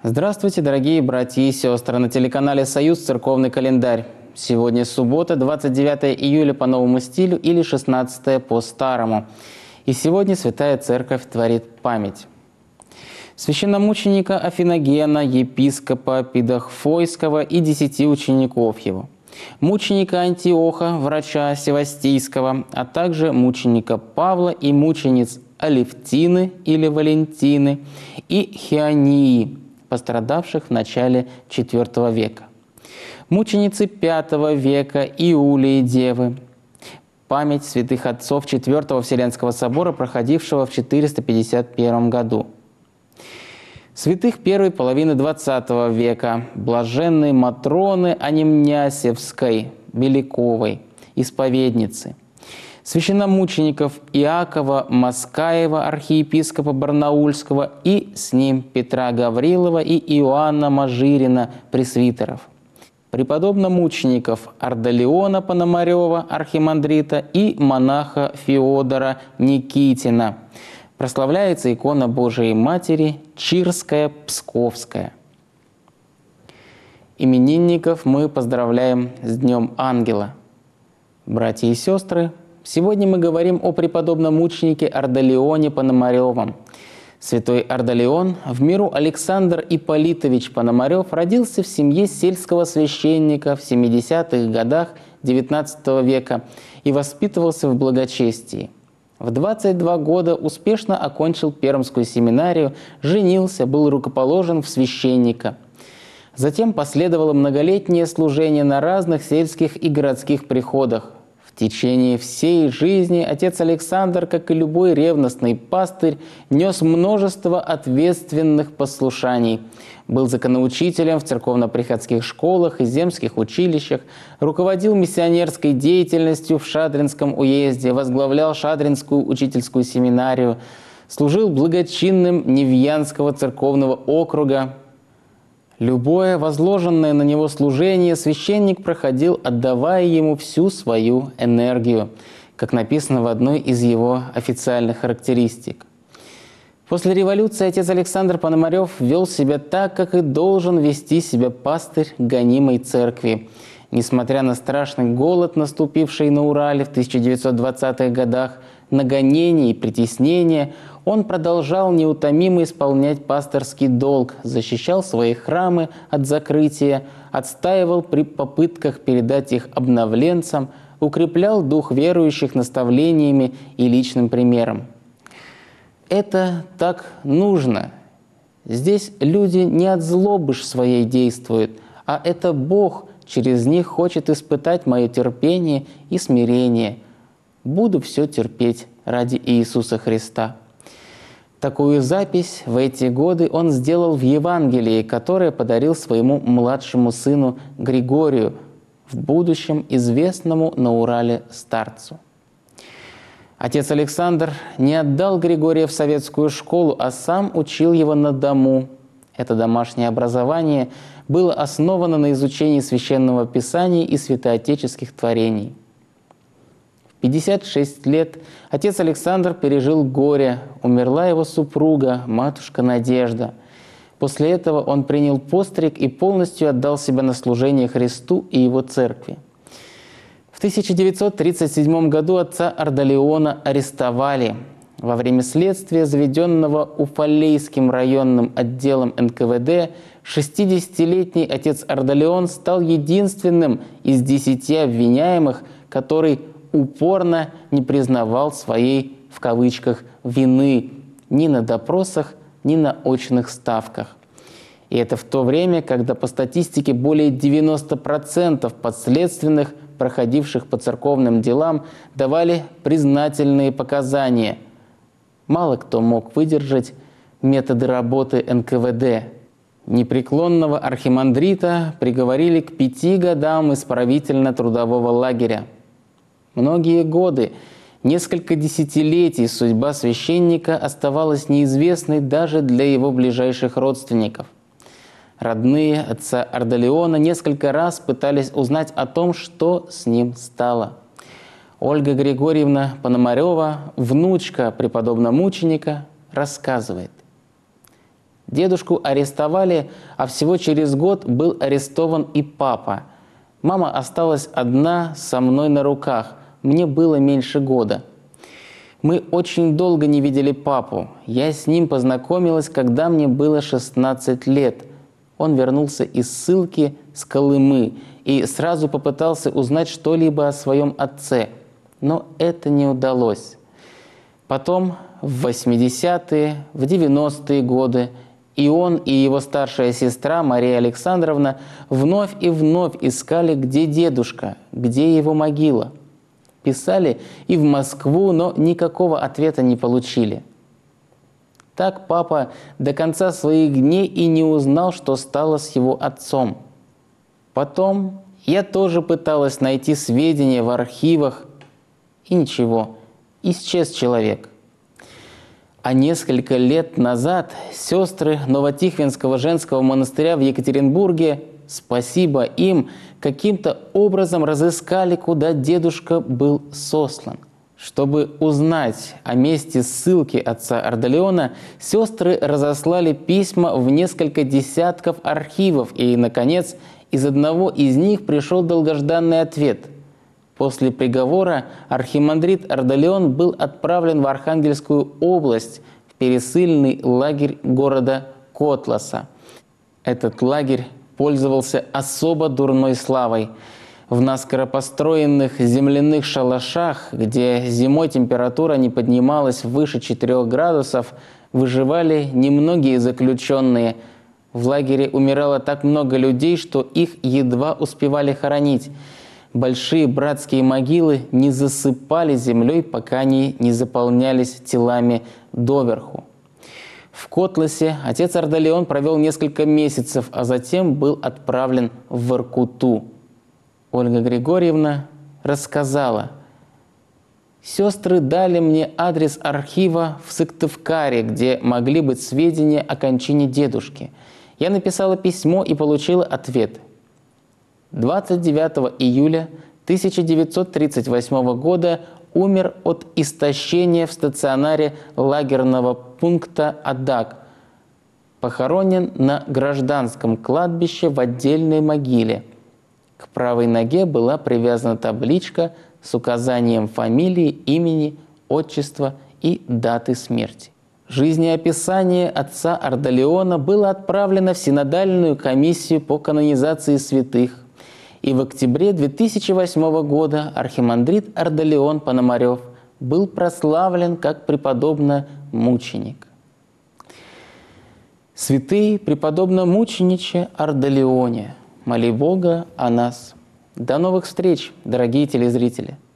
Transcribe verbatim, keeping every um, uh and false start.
Здравствуйте, дорогие братья и сестры! На телеканале «Союз» церковный календарь. Сегодня суббота, двадцать девятое июля по новому стилю или шестнадцатое по старому. И сегодня Святая Церковь творит память священномученика Афиногена, епископа Пидахфойского и десяти учеников его, мученика Антиоха, врача Севастийского, а также мученика Павла и мучениц Алевтины или Валентины и Хионии, пострадавших в начале четвёртого века, мученицы пятого века Иулии Девы, память святых отцов четвёртого Вселенского собора, проходившего в четыреста пятьдесят первом году, святых первой половины двадцатого века, блаженные Матроны Анимнясевской, Беляковой, исповедницы, священномучеников Иакова Маскаева, архиепископа Барнаульского, и с ним Петра Гаврилова и Иоанна Мажирина, пресвитеров, преподобномучеников Ардалиона Пономарева, архимандрита, и монаха Феодора Никитина. Прославляется икона Божией Матери Чирская, Псковская. Именинников мы поздравляем с Днем Ангела. Братья и сестры, сегодня мы говорим о преподобном мученике Ардалионе Пономаревом. Святой Ардалион, в миру Александр Ипполитович Пономарев, родился в семье сельского священника в семидесятых годах девятнадцатого века и воспитывался в благочестии. В двадцать два года успешно окончил Пермскую семинарию, женился, был рукоположен в священника. Затем последовало многолетнее служение на разных сельских и городских приходах. В течение всей жизни отец Александр, как и любой ревностный пастырь, нес множество ответственных послушаний. Был законоучителем в церковно-приходских школах и земских училищах, руководил миссионерской деятельностью в Шадринском уезде, возглавлял Шадринскую учительскую семинарию, служил благочинным Невьянского церковного округа. Любое возложенное на него служение священник проходил, отдавая ему всю свою энергию, как написано в одной из его официальных характеристик. После революции отец Александр Пономарев вел себя так, как и должен вести себя пастырь гонимой церкви. Несмотря на страшный голод, наступивший на Урале в тысяча девятьсот двадцатых годах, на гонения и притеснения, он продолжал неутомимо исполнять пасторский долг, защищал свои храмы от закрытия, отстаивал при попытках передать их обновленцам, укреплял дух верующих наставлениями и личным примером. Это так нужно. Здесь люди не от злобы ж своей действуют, а это Бог через них хочет испытать мое терпение и смирение. Буду все терпеть ради Иисуса Христа. Такую запись в эти годы он сделал в Евангелии, которое подарил своему младшему сыну Григорию, в будущем известному на Урале старцу. Отец Александр не отдал Григория в советскую школу, а сам учил его на дому. Это домашнее образование было основано на изучении Священного Писания и святоотеческих творений. В пятьдесят шесть лет отец Александр пережил горе, умерла его супруга, матушка Надежда. После этого он принял постриг и полностью отдал себя на служение Христу и Его Церкви. В тысяча девятьсот тридцать седьмом году отца Ардалиона арестовали. Во время следствия, заведенного Уфалейским районным отделом эн ка вэ дэ, шестидесятилетний отец Ардалион стал единственным из десяти обвиняемых, который упорно не признавал своей, в кавычках, вины ни на допросах, ни на очных ставках. И это в то время, когда по статистике более девяноста процентов подследственных, проходивших по церковным делам, давали признательные показания. Мало кто мог выдержать методы работы эн ка вэ дэ. Непреклонного архимандрита приговорили к пяти годам исправительно-трудового лагеря. Многие годы, несколько десятилетий судьба священника оставалась неизвестной даже для его ближайших родственников. Родные отца Ардалиона несколько раз пытались узнать о том, что с ним стало. Ольга Григорьевна Пономарева, внучка преподобного мученика, рассказывает: Дедушку арестовали, а всего через год был арестован и папа. Мама осталась одна со мной на руках. Мне было меньше года. Мы очень долго не видели папу. Я с ним познакомилась, когда мне было шестнадцать лет. Он вернулся из ссылки с Колымы и сразу попытался узнать что-либо о своем отце. Но это не удалось. Потом в восьмидесятые, в девяностые годы и он, и его старшая сестра Мария Александровна вновь и вновь искали, где дедушка, где его могила. Писали и в Москву, но никакого ответа не получили. Так папа до конца своих дней и не узнал, что стало с его отцом. Потом я тоже пыталась найти сведения в архивах, и ничего, исчез человек. А несколько лет назад сестры Новотихвинского женского монастыря в Екатеринбурге, спасибо им, каким-то образом разыскали, куда дедушка был сослан. Чтобы узнать о месте ссылки отца Ардалиона, сестры разослали письма в несколько десятков архивов, и, наконец, из одного из них пришел долгожданный ответ. После приговора архимандрит Ардалион был отправлен в Архангельскую область, в пересыльный лагерь города Котласа. Этот лагерь пользовался особо дурной славой. В наскоро построенных земляных шалашах, где зимой температура не поднималась выше четырёх градусов, выживали немногие заключенные. В лагере умирало так много людей, что их едва успевали хоронить. Большие братские могилы не засыпали землей, пока они не заполнялись телами доверху. В Котласе отец Ардалион провел несколько месяцев, а затем был отправлен в Воркуту. Ольга Григорьевна рассказала: «Сестры дали мне адрес архива в Сыктывкаре, где могли быть сведения о кончине дедушки. Я написала письмо и получила ответ. двадцать девятого июля тысяча девятьсот тридцать восьмого года умер от истощения в стационаре лагерного пункта Адак. Похоронен на гражданском кладбище в отдельной могиле. К правой ноге была привязана табличка с указанием фамилии, имени, отчества и даты смерти». Жизнеописание отца Ардалиона было отправлено в Синодальную комиссию по канонизации святых, и в октябре две тысячи восьмого года архимандрит Ардалион Пономарев был прославлен как преподобно-мученик. Святые преподобно-мучениче Ардалионе, моли Бога о нас. До новых встреч, дорогие телезрители!